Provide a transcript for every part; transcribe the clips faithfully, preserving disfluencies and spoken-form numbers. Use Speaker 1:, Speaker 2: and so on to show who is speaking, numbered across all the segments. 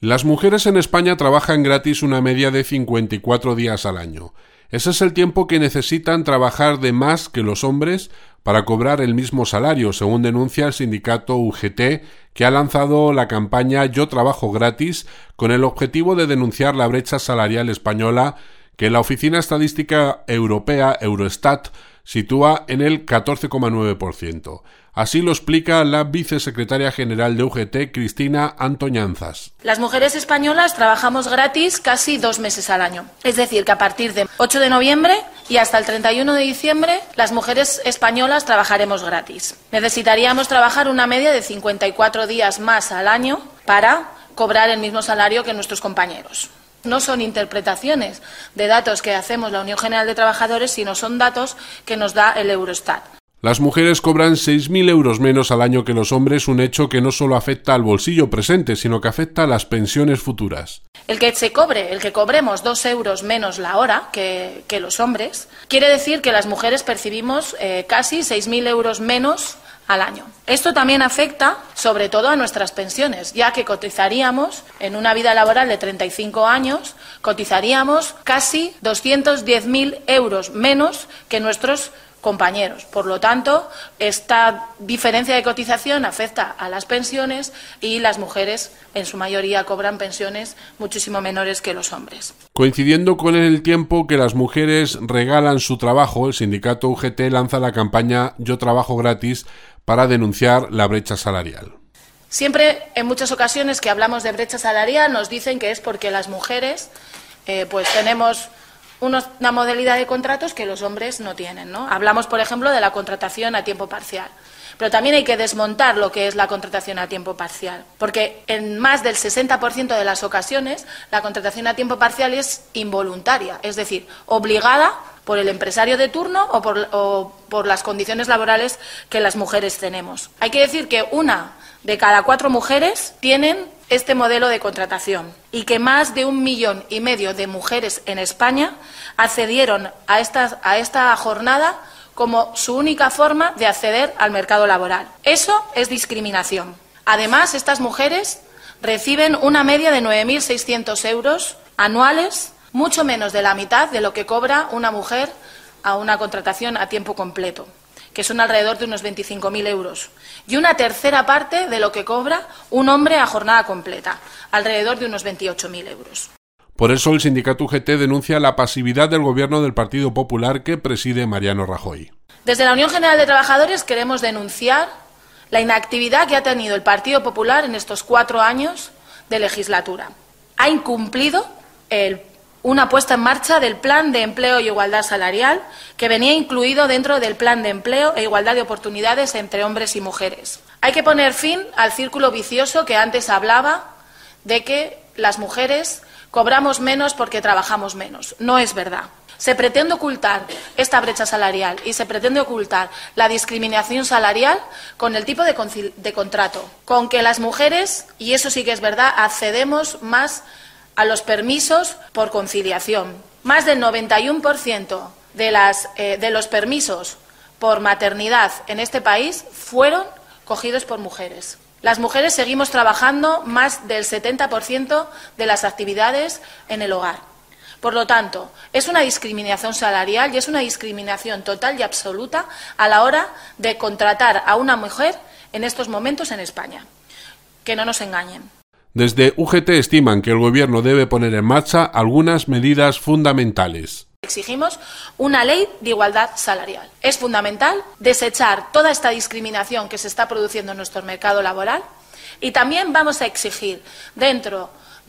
Speaker 1: Las mujeres en España trabajan gratis una media de cincuenta y cuatro días al año. Ese es el tiempo que necesitan trabajar de más que los hombres para cobrar el mismo salario, según denuncia el sindicato U G T, que ha lanzado la campaña Yo Trabajo Gratis con el objetivo de denunciar la brecha salarial española que la Oficina Estadística Europea, Eurostat, sitúa en el catorce coma nueve por ciento. Así lo explica la vicesecretaria general de U G T, Cristina Antoñanzas.
Speaker 2: Las mujeres españolas trabajamos gratis casi dos meses al año. Es decir, que a partir del ocho de noviembre y hasta el treinta y uno de diciembre, las mujeres españolas trabajaremos gratis. Necesitaríamos trabajar una media de cincuenta y cuatro días más al año para cobrar el mismo salario que nuestros compañeros. No son interpretaciones de datos que hacemos la Unión General de Trabajadores, sino son datos que nos da el Eurostat.
Speaker 1: Las mujeres cobran seis mil euros menos al año que los hombres, un hecho que no solo afecta al bolsillo presente, sino que afecta a las pensiones futuras.
Speaker 2: El que se cobre, el que cobremos dos euros menos la hora que, que los hombres, quiere decir que las mujeres percibimos eh, casi seis mil euros menos al año. Esto también afecta sobre todo a nuestras pensiones, ya que cotizaríamos en una vida laboral de treinta y cinco años, cotizaríamos casi doscientos diez mil euros menos que nuestros compañeros. Por lo tanto, esta diferencia de cotización afecta a las pensiones y las mujeres en su mayoría cobran pensiones muchísimo menores que los hombres.
Speaker 1: Coincidiendo con el tiempo que las mujeres regalan su trabajo, el sindicato U G T lanza la campaña Yo Trabajo Gratis para denunciar la brecha salarial.
Speaker 2: Siempre, en muchas ocasiones que hablamos de brecha salarial, nos dicen que es porque las mujeres eh, pues tenemos una modalidad de contratos que los hombres no tienen, ¿no? Hablamos, por ejemplo, de la contratación a tiempo parcial. Pero también hay que desmontar lo que es la contratación a tiempo parcial, porque en más del sesenta por ciento de las ocasiones la contratación a tiempo parcial es involuntaria, es decir, obligada por el empresario de turno o por, o por las condiciones laborales que las mujeres tenemos. Hay que decir que una de cada cuatro mujeres tienen este modelo de contratación y que más de un millón y medio de mujeres en España accedieron a esta, a esta jornada como su única forma de acceder al mercado laboral. Eso es discriminación. Además, estas mujeres reciben una media de nueve mil seiscientos euros anuales, mucho menos de la mitad de lo que cobra una mujer a una contratación a tiempo completo, que son alrededor de unos veinticinco mil euros, y una tercera parte de lo que cobra un hombre a jornada completa, alrededor de unos veintiocho mil euros.
Speaker 1: Por eso el sindicato U G T denuncia la pasividad del gobierno del Partido Popular que preside Mariano Rajoy.
Speaker 2: Desde la Unión General de Trabajadores queremos denunciar la inactividad que ha tenido el Partido Popular en estos cuatro años de legislatura. Ha incumplido el una puesta en marcha del Plan de Empleo y Igualdad Salarial, que venía incluido dentro del Plan de Empleo e Igualdad de Oportunidades entre hombres y mujeres. Hay que poner fin al círculo vicioso que antes hablaba de que las mujeres cobramos menos porque trabajamos menos. No es verdad. Se pretende ocultar esta brecha salarial y se pretende ocultar la discriminación salarial con el tipo de, concil- de contrato, con que las mujeres, y eso sí que es verdad, accedemos más a los permisos por conciliación. Más del noventa y uno por ciento de, las, eh, de los permisos por maternidad en este país fueron cogidos por mujeres. Las mujeres seguimos trabajando más del setenta por ciento de las actividades en el hogar. Por lo tanto, es una discriminación salarial y es una discriminación total y absoluta a la hora de contratar a una mujer en estos momentos en España. Que no nos engañen.
Speaker 1: Desde U G T estiman que el Gobierno debe poner en marcha algunas medidas fundamentales.
Speaker 2: Exigimos una ley de igualdad salarial. Es fundamental desechar toda esta discriminación que se está produciendo en nuestro mercado laboral y también vamos a exigir, dentro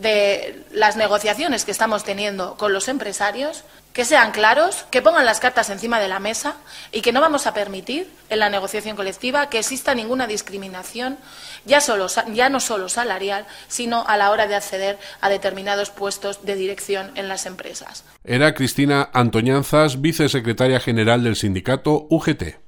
Speaker 2: de las negociaciones que estamos teniendo con los empresarios, que sean claros, que pongan las cartas encima de la mesa y que no vamos a permitir en la negociación colectiva que exista ninguna discriminación, ya, solo, ya no solo salarial, sino a la hora de acceder a determinados puestos de dirección en las empresas.
Speaker 1: Era Cristina Antoñanzas, vicesecretaria general del sindicato U G T.